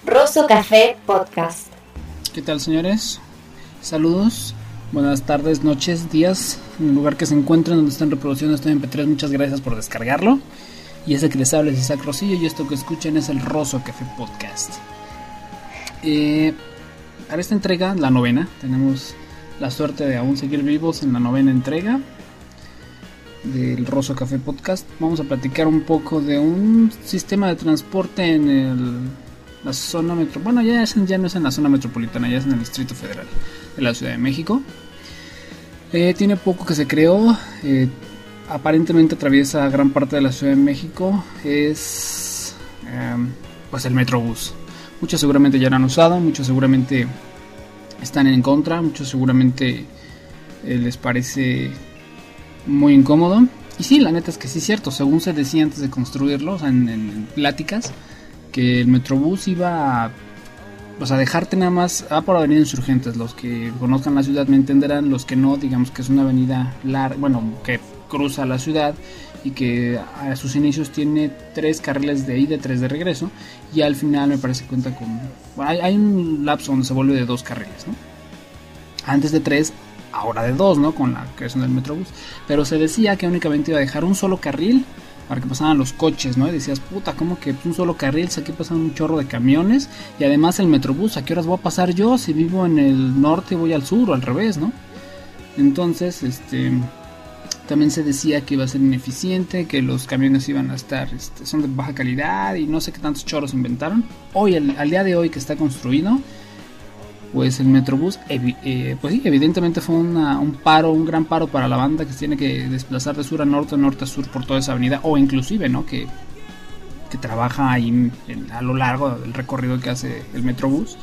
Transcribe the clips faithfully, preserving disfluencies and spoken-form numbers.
Rosso Café Podcast. ¿Qué tal, señores? Saludos, buenas tardes, noches, días, en el lugar que se encuentren donde están reproduciendo este eme pe tres. Muchas gracias por descargarlo. Y ese que les habla es Isaac Rosillo y esto que escuchan es el Rosso Café Podcast. Eh, para esta entrega, la novena, tenemos la suerte de aún seguir vivos en la novena entrega del Rosso Café Podcast. Vamos a platicar un poco de un sistema de transporte en el, la zona metro. Bueno, ya, es, ya no es en la zona metropolitana, ya es en el Distrito Federal de la Ciudad de México. Eh, tiene poco que se creó. Eh, aparentemente atraviesa gran parte de la Ciudad de México. Es eh, pues el Metrobús. Muchos seguramente ya lo han usado, muchos seguramente están en contra, muchos seguramente eh, les parece muy incómodo. Y sí, la neta es que sí es cierto, según se decía antes de construirlo, o sea, en, en, en pláticas, que el Metrobús iba a, pues a dejarte nada más a por Avenida Insurgentes. Los que conozcan la ciudad me entenderán, los que no, digamos que es una avenida larga, bueno, que cruza la ciudad y que a sus inicios tiene tres carriles de ida y tres de regreso, y al final me parece que cuenta con, bueno, hay, hay un lapso donde se vuelve de dos carriles, ¿no? Antes de tres, ahora de dos, ¿no? Con la creación del Metrobús. Pero se decía que únicamente iba a dejar un solo carril para que pasaran los coches, ¿no? Y decías, puta, ¿cómo que un solo carril? Si aquí pasan un chorro de camiones. Y además el Metrobús, ¿a qué horas voy a pasar yo? Si vivo en el norte voy al sur o al revés, ¿no? Entonces, este... también se decía que iba a ser ineficiente, que los camiones iban a estar, este, son de baja calidad y no sé qué tantos chorros inventaron. Hoy, al, al día de hoy que está construido, pues el Metrobús, evi- eh, pues sí, evidentemente fue una, un paro, un gran paro para la banda que se tiene que desplazar de sur a norte, norte a sur por toda esa avenida, o inclusive, ¿no? Que, que trabaja ahí en, a lo largo del recorrido que hace el Metrobús.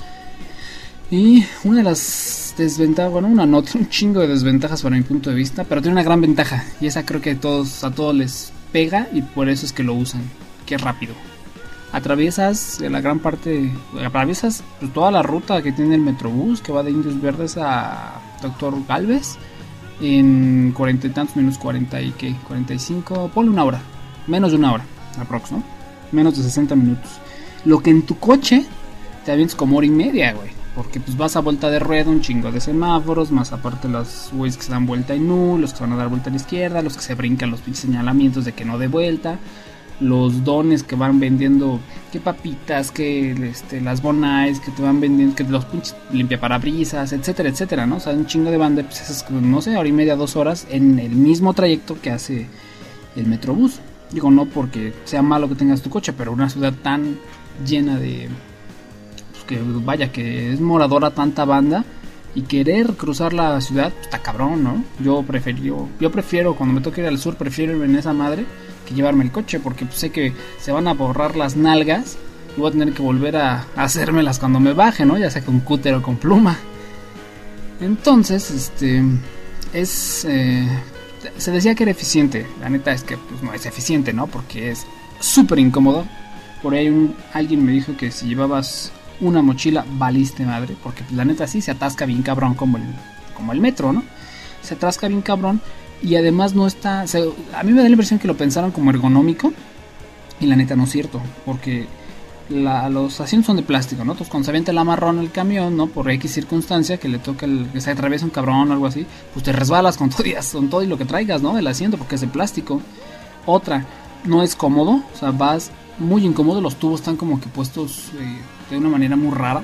Y una de las desventajas, bueno, una nota, un chingo de desventajas para mi punto de vista, pero tiene una gran ventaja, y esa creo que a todos, a todos les pega, y por eso es que lo usan, que es rápido. Atraviesas la gran parte, atraviesas pues, toda la ruta que tiene el Metrobús, que va de Indios Verdes a Doctor Galvez, en cuarenta y tantos minutos, cuarenta y qué, cuarenta y cinco, ponle una hora, menos de una hora, aprox, ¿no? Menos de sesenta minutos. Lo que en tu coche te avientas como hora y media, güey. Porque pues vas a vuelta de rueda, un chingo de semáforos, más aparte los güeyes que se dan vuelta en U, los que se van a dar vuelta a la izquierda, los que se brincan los pinches señalamientos de que no dé vuelta, los dones que van vendiendo, que papitas, que este, las bonais, que te van vendiendo, que los pinches limpiaparabrisas, etcétera, etcétera, ¿no? O sea, un chingo de banda, pues esas, no sé, hora y media, dos horas en el mismo trayecto que hace el Metrobús. Digo, no porque sea malo que tengas tu coche, pero una ciudad tan llena de... que vaya, que es moradora tanta banda, y querer cruzar la ciudad, pues, está cabrón, ¿no? Yo prefiero, yo prefiero cuando me toque ir al sur, prefiero ir en esa madre que llevarme el coche, porque pues, sé que se van a borrar las nalgas y voy a tener que volver a, a hacérmelas cuando me baje, ¿no? Ya sea con cúter o con pluma. Entonces, este, es, eh, se decía que era eficiente. La neta es que pues no es eficiente, ¿no? Porque es súper incómodo. Por ahí un, alguien me dijo que si llevabas una mochila, valiste madre, porque la neta sí se atasca bien cabrón como el, como el metro, ¿no? Se atasca bien cabrón y además no está... Se, a mí me da la impresión que lo pensaron como ergonómico y la neta no es cierto, porque la, los asientos son de plástico, ¿no? Entonces cuando se avienta el amarrón el camión, ¿no? Por X circunstancia que le toca el, que se atraviesa un cabrón o algo así, pues te resbalas con todo, y, con todo y lo que traigas, ¿no? El asiento, porque es de plástico. Otra, no es cómodo, o sea, vas muy incómodo, los tubos están como que puestos eh, de una manera muy rara,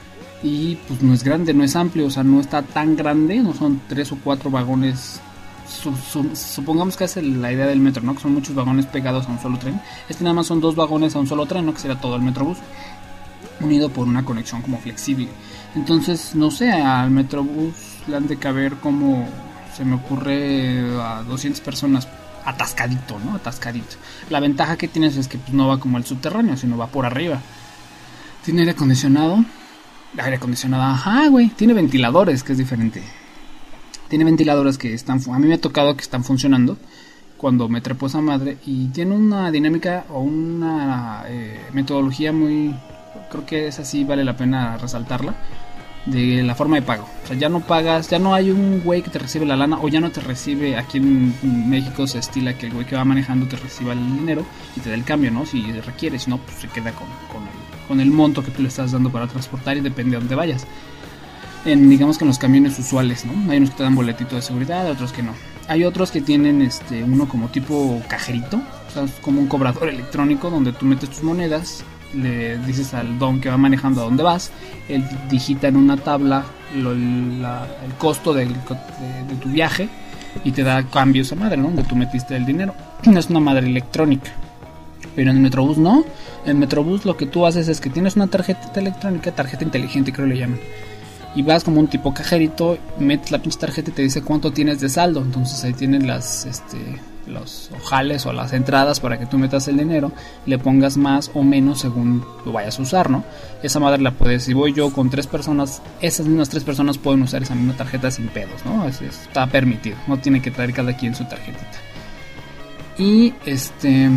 y pues no es grande, no es amplio, o sea, no está tan grande, no son tres o cuatro vagones, su, su, supongamos que es la idea del metro, ¿no? Que son muchos vagones pegados a un solo tren. Este nada más son dos vagones a un solo tren, ¿no? Que será todo el Metrobús, unido por una conexión como flexible. Entonces, no sé, al Metrobús le han de caber como, se me ocurre, a doscientas personas atascadito, ¿no? Atascadito. La ventaja que tienes es que pues, no va como el subterráneo, sino va por arriba. Tiene aire acondicionado. Aire acondicionado, ajá, güey. Tiene ventiladores, que es diferente. Tiene ventiladores que están... A mí me ha tocado que están funcionando cuando me trepo esa madre. Y tiene una dinámica o una eh, metodología muy... Creo que esa sí vale la pena resaltarla. De la forma de pago. O sea, ya no pagas, ya no hay un güey que te recibe la lana, o ya no te recibe. Aquí en México se estila que el güey que va manejando te reciba el dinero y te da el cambio, ¿no? Si requiere, si no, pues se queda con, con, el, con el monto que tú le estás dando para transportar y depende de dónde vayas. En, digamos que en los camiones usuales, ¿no? Hay unos que te dan boletito de seguridad, otros que no. Hay otros que tienen este uno como tipo cajerito, o sea, es como un cobrador electrónico donde tú metes tus monedas, le dices al don que va manejando a dónde vas, él digita en una tabla lo, la, el costo del, de, de tu viaje y te da cambio esa madre, ¿no? Donde tú metiste el dinero. Es una madre electrónica. Pero en el Metrobús no. En el Metrobús lo que tú haces es que tienes una tarjeta electrónica, tarjeta inteligente creo le llaman, y vas como un tipo cajerito, metes la pinche tarjeta y te dice cuánto tienes de saldo. Entonces ahí tienen las este los ojales o las entradas para que tú metas el dinero, le pongas más o menos según lo vayas a usar, ¿no? Esa madre la puedes, si voy yo con tres personas, esas mismas tres personas pueden usar esa misma tarjeta sin pedos, ¿no? Es, es, está permitido, no tiene que traer cada quien su tarjetita. Y este...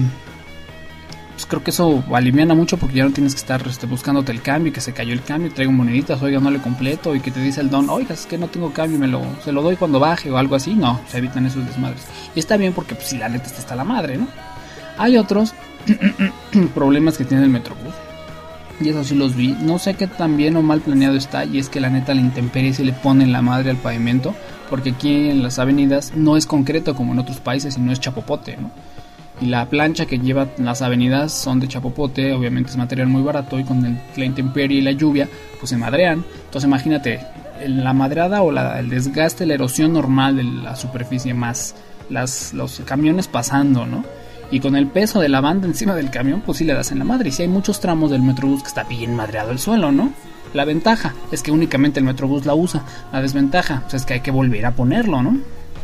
pues creo que eso aliviana mucho porque ya no tienes que estar este, buscándote el cambio y que se cayó el cambio, traigo moneditas, oiga, no le completo, y que te dice el don, oiga, es que no tengo cambio, me lo, se lo doy cuando baje o algo así. No, se evitan esos desmadres. Y está bien porque pues si la neta está hasta la madre, ¿no? Hay otros problemas que tiene el Metrobús, y eso sí los vi, no sé qué tan bien o mal planeado está, y es que la neta la intemperie se le pone en la madre al pavimento, porque aquí en las avenidas no es concreto como en otros países, sino es chapopote, ¿no? Y la plancha que lleva las avenidas son de chapopote, obviamente es material muy barato, y con el, la intemperie y la lluvia pues se madrean. Entonces imagínate la madrada o la, el desgaste, la erosión normal de la superficie más las, los camiones pasando, ¿no? Y con el peso de la banda encima del camión pues sí le das en la madre. Y si hay muchos tramos del Metrobús que está bien madreado el suelo, ¿no? La ventaja es que únicamente el Metrobús la usa. La desventaja pues es que hay que volver a ponerlo, ¿no?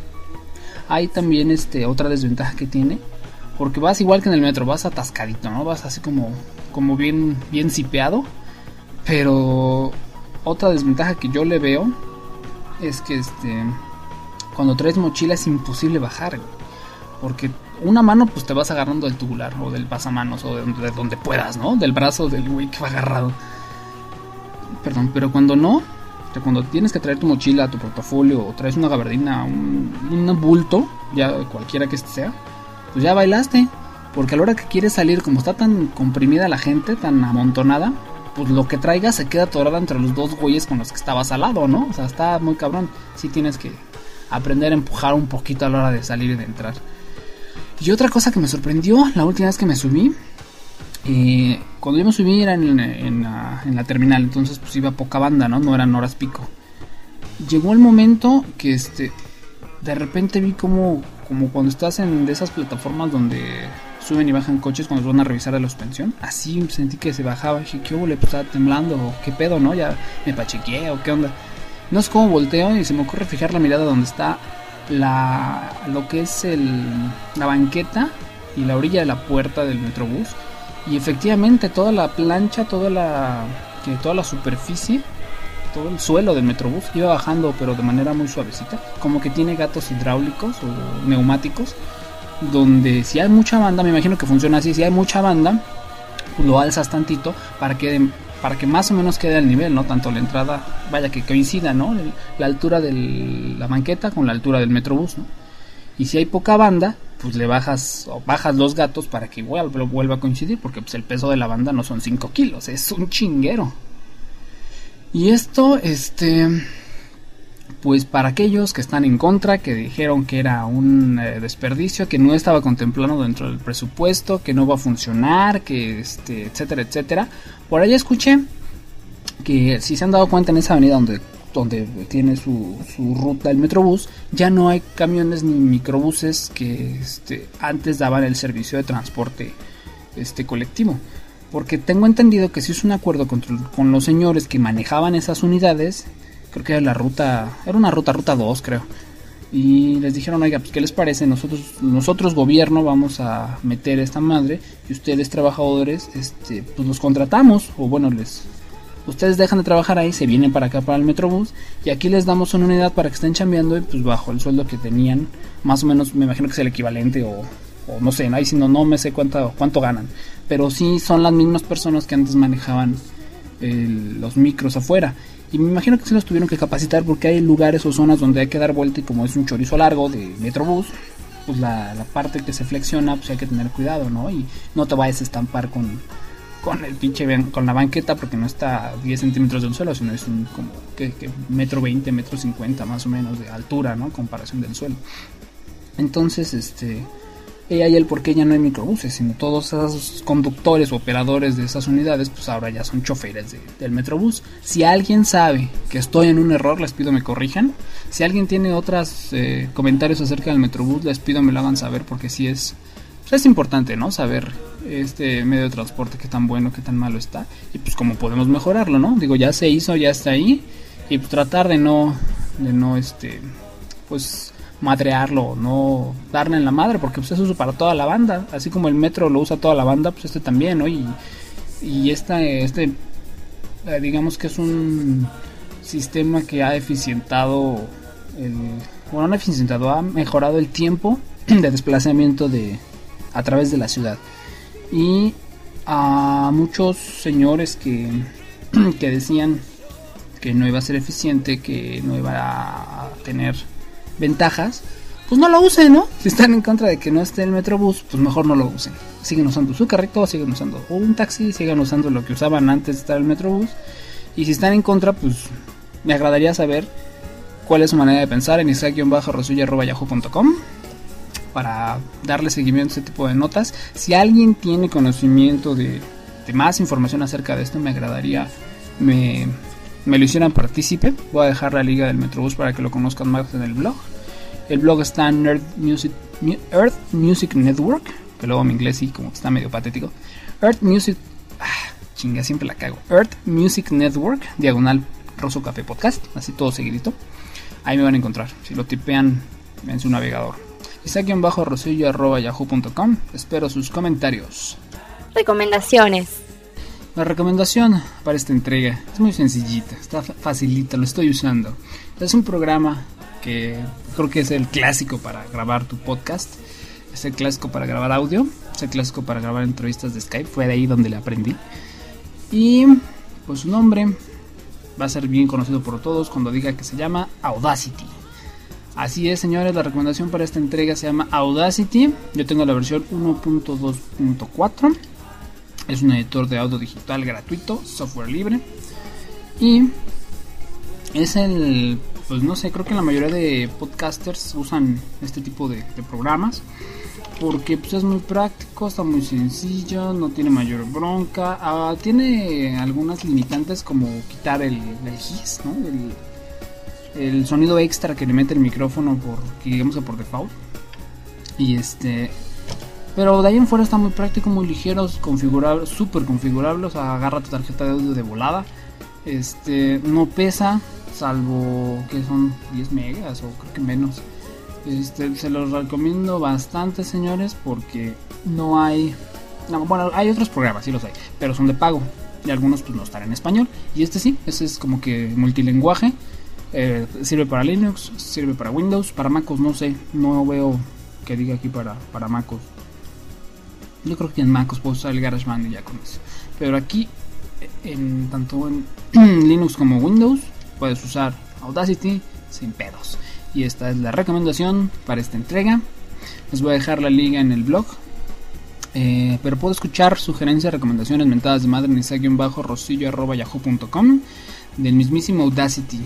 Hay también este otra desventaja que tiene, porque vas igual que en el metro, vas atascadito, ¿no? Vas así como, como bien, bien zipeado. Pero otra desventaja que yo le veo es que este cuando traes mochila es imposible bajar, güey. Porque una mano pues te vas agarrando del tubular o del pasamanos o de, de donde puedas, ¿no? Del brazo del güey que va agarrado. Perdón, pero cuando no, o sea, cuando tienes que traer tu mochila, tu portafolio, o traes una gabardina, un, un bulto, ya cualquiera que este sea, pues ya bailaste, porque a la hora que quieres salir, como está tan comprimida la gente, tan amontonada, pues lo que traigas se queda atorada entre los dos güeyes con los que estabas al lado, ¿no? O sea, está muy cabrón. Sí tienes que aprender a empujar un poquito a la hora de salir y de entrar. Y otra cosa que me sorprendió la última vez que me subí, eh, cuando yo me subí era en, en, la, en la terminal, entonces pues iba poca banda, ¿no? No eran horas pico. Llegó el momento que este de repente vi como como cuando estás en de esas plataformas donde suben y bajan coches cuando van a revisar la suspensión, así sentí que se bajaba. Dije, ¿qué hubo? ¿Le estaba temblando? ¿O qué pedo, no? Ya me pachequeé, ¿o qué onda? No sé cómo volteo y se me ocurre fijar la mirada donde está la lo que es el la banqueta y la orilla de la puerta del Metrobús, y efectivamente toda la plancha, toda la que toda la superficie, todo el suelo del Metrobús iba bajando, pero de manera muy suavecita, como que tiene gatos hidráulicos o neumáticos, donde si hay mucha banda, me imagino que funciona así, si hay mucha banda, pues lo alzas tantito para que para que más o menos quede al nivel, ¿no? Tanto la entrada, vaya que coincida, ¿no? La altura de la banqueta con la altura del Metrobús, ¿no? Y si hay poca banda, pues le bajas o bajas los gatos para que igual vuelva a coincidir, porque pues el peso de la banda no son cinco kilos, es un chinguero. Y esto, este, pues para aquellos que están en contra, que dijeron que era un eh, desperdicio, que no estaba contemplado dentro del presupuesto, que no va a funcionar, que este, etcétera, etcétera. Por ahí escuché que si se han dado cuenta en esa avenida donde, donde tiene su, su ruta el Metrobús, ya no hay camiones ni microbuses que este, antes daban el servicio de transporte este, colectivo. Porque tengo entendido que se hizo un acuerdo con, con los señores que manejaban esas unidades. Creo que era la ruta, era una ruta, ruta dos creo. Y les dijeron, oiga, pues ¿qué les parece? Nosotros, nosotros gobierno vamos a meter esta madre, y ustedes trabajadores, este, pues los contratamos. O bueno, les ustedes dejan de trabajar ahí, se vienen para acá para el Metrobús, y aquí les damos una unidad para que estén chambeando, y pues bajo el sueldo que tenían, más o menos me imagino que es el equivalente, o, o no sé, ahí si no, no me sé cuánto, cuánto ganan. Pero sí son las mismas personas que antes manejaban el, los micros afuera. Y me imagino que sí los tuvieron que capacitar, porque hay lugares o zonas donde hay que dar vuelta, y como es un chorizo largo de Metrobús, pues la, la parte que se flexiona, pues hay que tener cuidado, ¿no? Y no te vayas a estampar con, con el pinche con la banqueta, porque no está a diez centímetros del suelo, sino es un como que, que metro veinte, metro cincuenta más o menos de altura, ¿no? Comparación del suelo. Entonces, este, ella y el por qué ya no hay microbuses, sino todos esos conductores o operadores de esas unidades, pues ahora ya son choferes de, del metrobús. Si alguien sabe que estoy en un error, les pido me corrijan. Si alguien tiene otros eh, comentarios acerca del metrobús, les pido me lo hagan saber, porque sí es, pues es importante, ¿no? Saber este medio de transporte qué tan bueno, qué tan malo está, y pues cómo podemos mejorarlo, ¿no? Digo, ya se hizo, ya está ahí, y pues tratar de no, de no, este, pues madrearlo, no darle en la madre, porque pues eso es para toda la banda, así como el metro lo usa toda la banda, pues este también, ¿no? Y, y esta, este, eh, digamos que es un sistema que ha eficientado, el, bueno, no ha eficientado, ha mejorado el tiempo de desplazamiento de a través de la ciudad. Y a muchos señores que, que decían que no iba a ser eficiente, que no iba a tener ventajas, pues no lo usen, ¿no? Si están en contra de que no esté el metrobús, pues mejor no lo usen. Siguen usando su carrito, siguen usando un taxi, sigan usando lo que usaban antes de estar el metrobús. Y si están en contra, pues me agradaría saber cuál es su manera de pensar en isaac-rosulla arroba yahoo punto com para darle seguimiento a este tipo de notas. Si alguien tiene conocimiento de, de más información acerca de esto, me agradaría me, me lo hicieran partícipe. Voy a dejar la liga del Metrobús para que lo conozcan más en el blog. El blog está en Earth Music, Earth Music Network, que luego mi inglés sí como que está medio patético. Earth Music, ah, chinga, siempre la cago. Earth Music Network, diagonal Rosso Café Podcast, así todo seguidito. Ahí me van a encontrar. Si lo tipean en su navegador. isaac-rosillo arroba yahoo punto com. Espero sus comentarios. Recomendaciones. La recomendación para esta entrega es muy sencillita, está facilita, lo estoy usando. Es un programa que creo que es el clásico para grabar tu podcast. Es el clásico para grabar audio. Es el clásico para grabar entrevistas de Skype. Fue de ahí donde le aprendí. Y pues su nombre va a ser bien conocido por todos cuando diga que se llama Audacity. Así es, señores, la recomendación para esta entrega se llama Audacity. Yo tengo la versión uno punto dos punto cuatro. Es un editor de audio digital gratuito, software libre. Y es el, pues no sé, creo que la mayoría de podcasters usan este tipo de, de programas. Porque pues es muy práctico, está muy sencillo, no tiene mayor bronca. Uh, tiene algunas limitantes como quitar el, el hiss, ¿no? El, el sonido extra que le mete el micrófono por, digamos que por default. Y este, pero de ahí en fuera está muy práctico, muy ligero, configurable, súper configurable. O sea, agarra tu tarjeta de audio de volada. Este, no pesa, salvo que son diez megas o creo que menos. Este, se los recomiendo bastante, señores, porque no hay, no, bueno, hay otros programas, sí los hay, pero son de pago y algunos pues no están en español. Y este sí, este es como que multilingüaje. Eh, sirve para Linux, sirve para Windows, para MacOS no sé, no veo que diga aquí para, para MacOS. Yo creo que en MacOS puedo usar el GarageBand y ya con eso. Pero aquí, en, tanto en Linux como Windows, puedes usar Audacity sin pedos. Y esta es la recomendación para esta entrega. Les voy a dejar la liga en el blog. Eh, pero puedo escuchar sugerencias, recomendaciones, mentadas de madre en isaac-rosillo arroba yahoo punto com del mismísimo Audacity.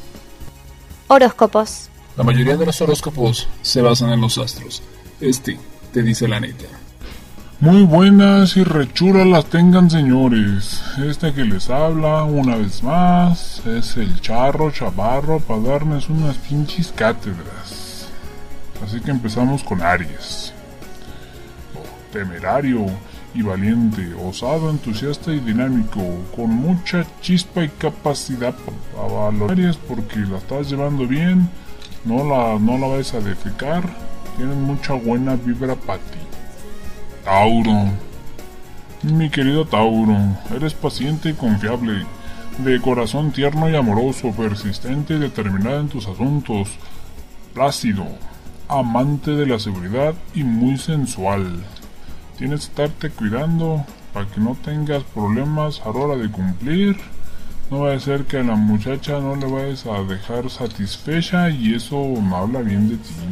Horóscopos. La mayoría de los horóscopos se basan en los astros. Este te dice la neta. Muy buenas y rechuras las tengan, señores. Este que les habla una vez más es el Charro Chavarro para darles unas pinches cátedras. Así que empezamos con Aries. Oh, temerario y valiente, osado, entusiasta y dinámico, con mucha chispa y capacidad para valorar Aries, porque la estás llevando bien, no la, no la vas a defecar, tienen mucha buena vibra para ti. Tauro. Mi querido Tauro, eres paciente y confiable, de corazón tierno y amoroso, persistente y determinado en tus asuntos, plácido, amante de la seguridad y muy sensual. Tienes que estarte cuidando para que no tengas problemas a la hora de cumplir. No va a ser que a la muchacha no le vayas a dejar satisfecha y eso no habla bien de ti.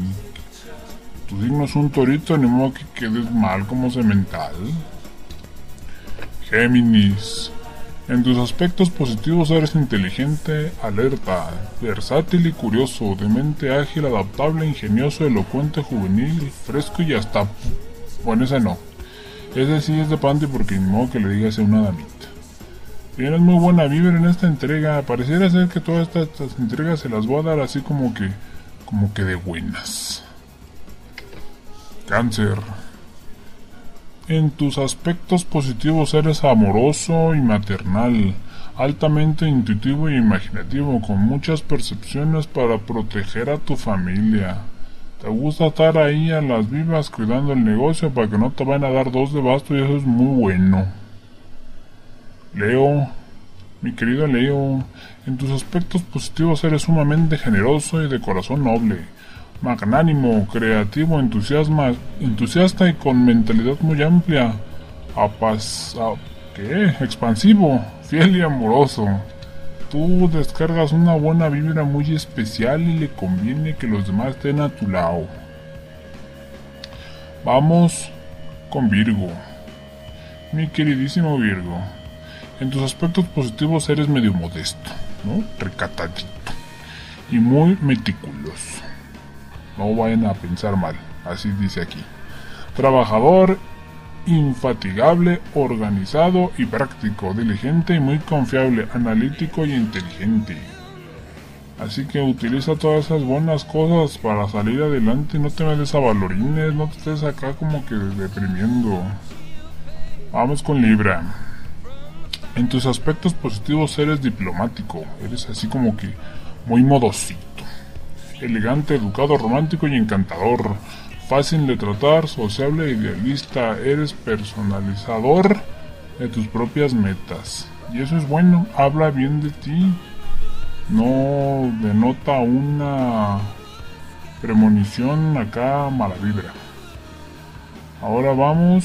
Tu signo es un torito, ni modo que quedes mal como semental. Géminis. En tus aspectos positivos eres inteligente, alerta, versátil y curioso, de mente ágil, adaptable, ingenioso, elocuente, juvenil, fresco y hasta... Bueno, ese no. Ese sí es de panty porque ni modo que le digas a una damita. Tienes muy buena vibra en esta entrega. Pareciera ser que todas estas, estas entregas se las voy a dar así como que... Como que de buenas. Cáncer. En tus aspectos positivos eres amoroso y maternal, altamente intuitivo y imaginativo, con muchas percepciones para proteger a tu familia. Te gusta estar ahí a las vivas cuidando el negocio para que no te vayan a dar dos de basto y eso es muy bueno. Leo, mi querido Leo, en tus aspectos positivos eres sumamente generoso y de corazón noble. Magnánimo, creativo, entusiasma, entusiasta y con mentalidad muy amplia, apas, a, ¿qué? expansivo, fiel y amoroso. Tú descargas una buena vibra muy especial y le conviene que los demás estén a tu lado. Vamos con Virgo. Mi queridísimo Virgo, en tus aspectos positivos eres medio modesto, ¿no? Recatadito y muy meticuloso. No vayan a pensar mal, así dice aquí. Trabajador, infatigable, organizado y práctico, diligente y muy confiable, analítico y inteligente. Así que utiliza todas esas buenas cosas para salir adelante, no te des a valorines, no te estés acá como que deprimiendo. Vamos con Libra. En tus aspectos positivos eres diplomático, eres así como que muy modosito. Elegante, educado, romántico y encantador, fácil de tratar, sociable e idealista, eres personalizador de tus propias metas. Y eso es bueno, habla bien de ti, no denota una premonición acá mala vibra. Ahora vamos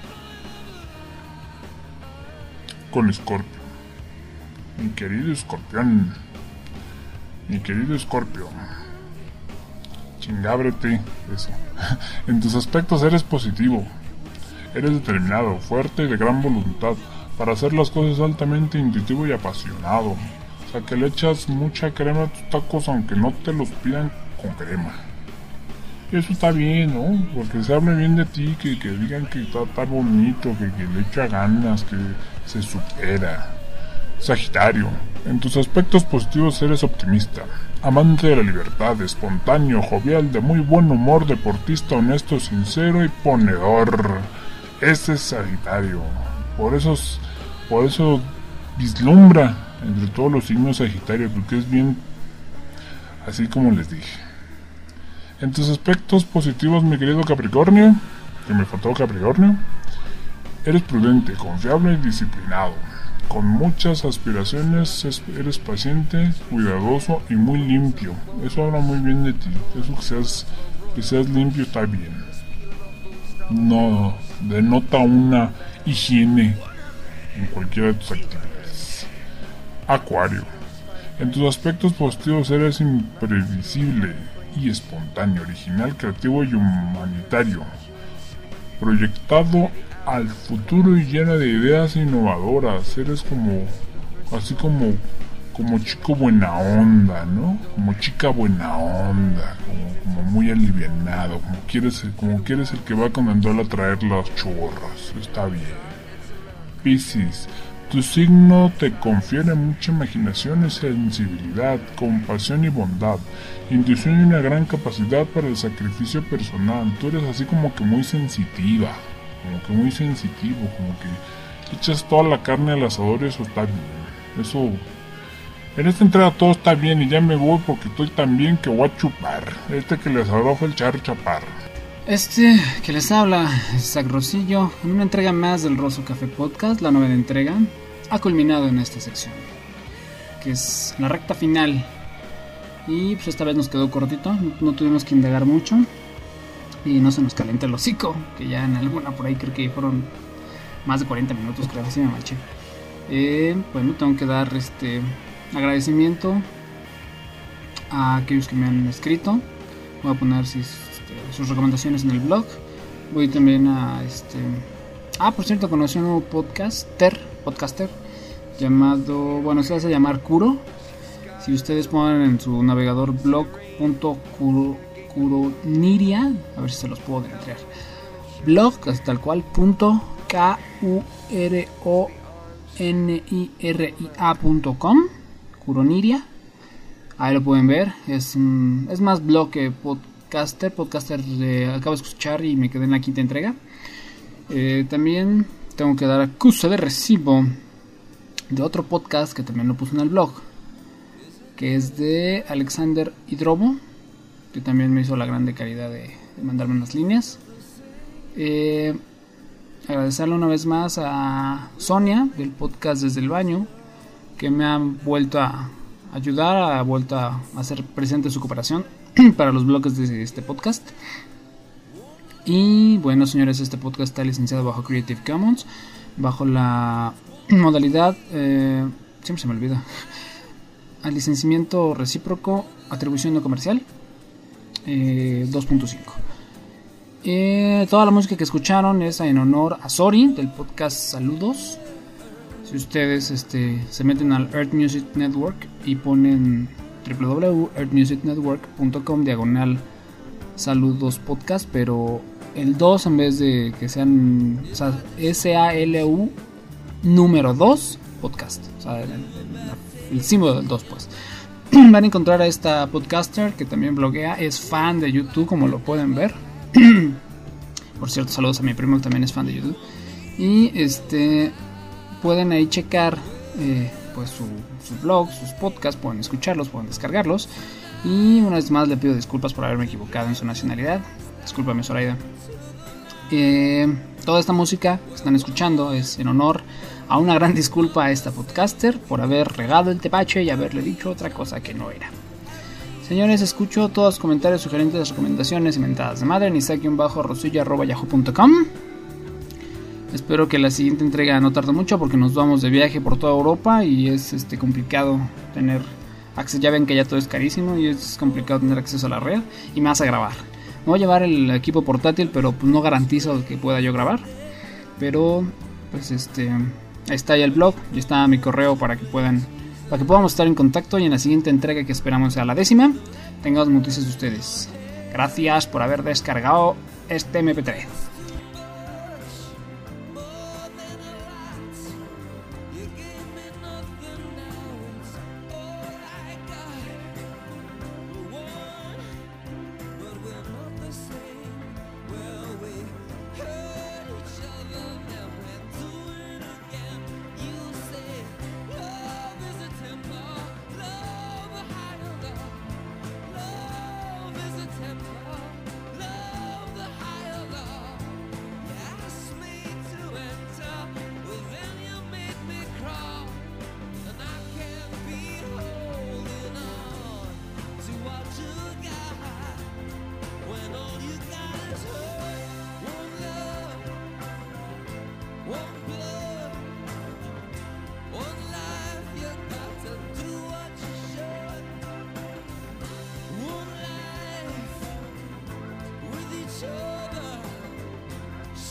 con Escorpio. Mi querido Escorpión, mi querido Escorpio. Chingábrete, eso. En tus aspectos eres positivo, eres determinado, fuerte y de gran voluntad para hacer las cosas, altamente intuitivo y apasionado. O sea que le echas mucha crema a tus tacos aunque no te los pidan con crema. Y eso está bien, ¿no? Porque se hable bien de ti, que, que digan que está tan bonito, que, que le echa ganas, que se supera. Sagitario, en tus aspectos positivos eres optimista, amante de la libertad, espontáneo, jovial, de muy buen humor, deportista, honesto, sincero y ponedor. Ese es Sagitario. Por eso, por eso vislumbra entre todos los signos Sagitario, porque es bien así como les dije. En tus aspectos positivos, mi querido Capricornio, que me faltó Capricornio, eres prudente, confiable y disciplinado. Con muchas aspiraciones, eres paciente, cuidadoso y muy limpio. Eso habla muy bien de ti. Eso que seas, que seas limpio está bien. No denota una higiene en cualquiera de tus actividades. Acuario. En tus aspectos positivos eres imprevisible y espontáneo, original, creativo y humanitario. Proyectado al futuro y llena de ideas innovadoras. Eres como, así como, como chico buena onda, ¿no? Como chica buena onda, como, como muy alivianado, como quieres, como quieres el que va con Andol a traer las chorras. Está bien. Piscis, tu signo te confiere mucha imaginación y sensibilidad, compasión y bondad, intuición y una gran capacidad para el sacrificio personal. Tú eres así como que muy sensitiva, como que muy sensitivo, como que echas toda la carne al asador y eso está bien. Eso, en esta entrega todo está bien y ya me voy porque estoy tan bien que voy a chupar. Este que les habló fue el Charro Chaparro. Este que les habla es Isaac Rosillo, en una entrega más del Rosso Café Podcast. La novena entrega ha culminado en esta sección, que es la recta final. Y pues esta vez nos quedó cortito, no, no tuvimos que indagar mucho. Y no se nos calienta el hocico, que ya en alguna por ahí creo que fueron más de cuarenta minutos, creo, así me manché. Eh, bueno, tengo que dar este agradecimiento a aquellos que me han escrito. Voy a poner sus, este, sus recomendaciones en el blog. Voy también a, este, Ah, por cierto, conocí un nuevo podcaster, podcaster llamado, bueno, se hace llamar Kuro. Si ustedes ponen en su navegador blog.kuroniria, a ver si se los puedo deletrear. Blog, tal cual, punto K U R O N I R I A punto com, Kuroniria. Ahí lo pueden ver. Es, un, es más blog que podcaster. Podcaster eh, acabo de escuchar y me quedé en la quinta entrega. Eh, también tengo que dar acuse de recibo de otro podcast que también lo puse en el blog, que es de Alexander Hidrobo, que también me hizo la grande caridad de, de mandarme unas líneas. Eh, agradecerle una vez más a Sonia del podcast Desde el Baño, que me ha vuelto a ayudar, ha vuelto a hacer presente su cooperación para los bloques de este podcast. Y bueno, señores, este podcast está licenciado bajo Creative Commons, bajo la modalidad, eh, siempre se me olvida, al licenciamiento recíproco, atribución no comercial, eh, dos punto cinco. Eh, toda la música que escucharon es en honor a Sori del podcast Saludos. Si ustedes este, se meten al Earth Music Network y ponen w w w punto earth music network punto com diagonal Saludos Podcast, pero el dos en vez de que sean, o sea, S A L U número dos podcast, o sea, el, el, el símbolo del dos, pues. Van a encontrar a esta podcaster que también bloguea, es fan de YouTube, como lo pueden ver. Por cierto, saludos a mi primo que también es fan de YouTube. Y este pueden ahí checar eh, pues su, su blog, sus podcasts, pueden escucharlos, pueden descargarlos. Y una vez más le pido disculpas por haberme equivocado en su nacionalidad. Discúlpame, Zoraida. Eh, toda esta música que están escuchando es en honor a una gran disculpa a esta podcaster por haber regado el tepache y haberle dicho otra cosa que no era. Señores, escucho todos los comentarios, sugerencias, recomendaciones y mentadas de madre en isaac-rosillo arroba yahoo punto com. Espero que la siguiente entrega no tarde mucho porque nos vamos de viaje por toda Europa y es este complicado tener acceso. Ya ven que ya todo es carísimo y es complicado tener acceso a la red y me vas a grabar. Me voy a llevar el equipo portátil, pero pues no garantizo que pueda yo grabar. Pero pues este ahí está ya el blog, y está mi correo para que puedan para que podamos estar en contacto y en la siguiente entrega, que esperamos sea la décima, tengamos noticias de ustedes. Gracias por haber descargado este eme pe tres.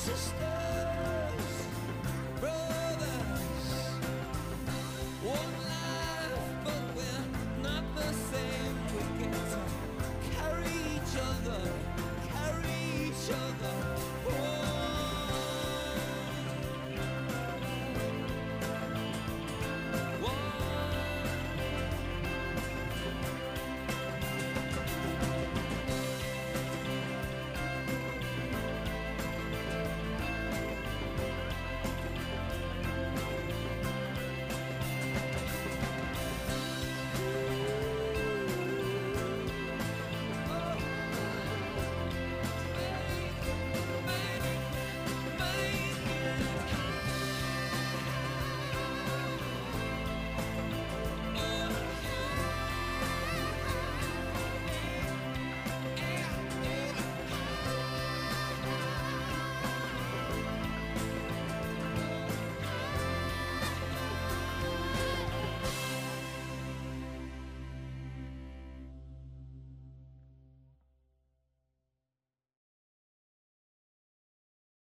Sisters, brothers, one life.